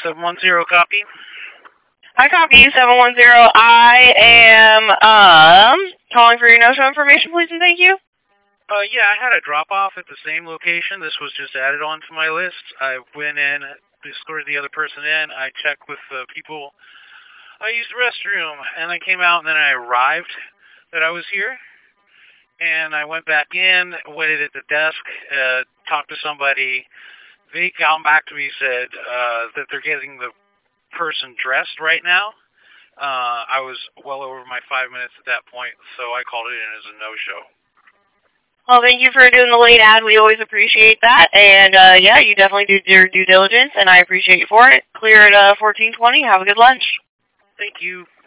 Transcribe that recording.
710 copy. Hi, copy 710. I am calling for your no-show information, please, and thank you. Yeah, I had a drop-off at the same location. This was just added onto my list. I went in, escorted the other person in. I checked with the people. I used the restroom, and I came out, and then I arrived that I was here. And I went back in, waited at the desk, talked to somebody. They got back to me, said that they're getting the person dressed right now. I was well over my 5 minutes at that point, so I called it in as a no-show. Well, thank you for doing the late ad. We always appreciate that. And, yeah, you definitely do your due diligence, and I appreciate you for it. Clear at 14:20. Have a good lunch. Thank you.